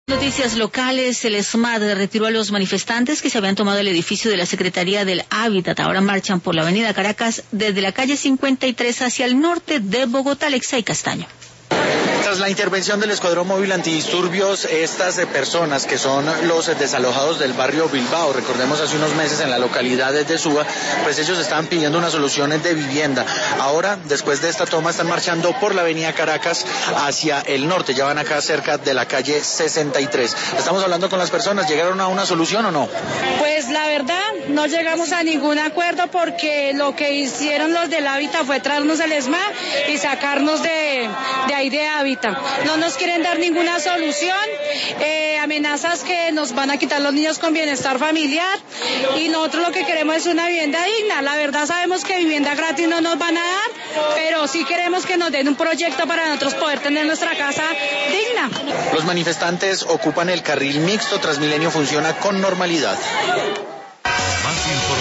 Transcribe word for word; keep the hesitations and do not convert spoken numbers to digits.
Noticias locales, el ESMAD retiró a los manifestantes que se habían tomado el edificio de la Secretaría del Hábitat. Ahora marchan por la avenida Caracas desde la calle cincuenta y tres hacia el norte de Bogotá. Alexa y Castaño. Tras la intervención del Escuadrón Móvil Antidisturbios, estas personas que son los desalojados del barrio Bilbao, recordemos hace unos meses en la localidad de Suba, pues ellos estaban pidiendo unas soluciones de vivienda. Ahora, después de esta toma, están marchando por la avenida Caracas hacia el norte, ya van acá cerca de la calle sesenta y tres. Estamos hablando con las personas, ¿llegaron a una solución o no? Pues la verdad, no llegamos a ningún acuerdo porque lo que hicieron los del Hábitat fue traernos el ESMAD y sacarnos de, de ahí de Hábitat. No nos quieren dar ninguna solución, eh, amenazas que nos van a quitar los niños con bienestar familiar y nosotros lo que queremos es una vivienda digna. La verdad sabemos que vivienda gratis no nos van a dar, pero sí queremos que nos den un proyecto para nosotros poder tener nuestra casa digna. Los manifestantes ocupan el carril mixto, Transmilenio funciona con normalidad.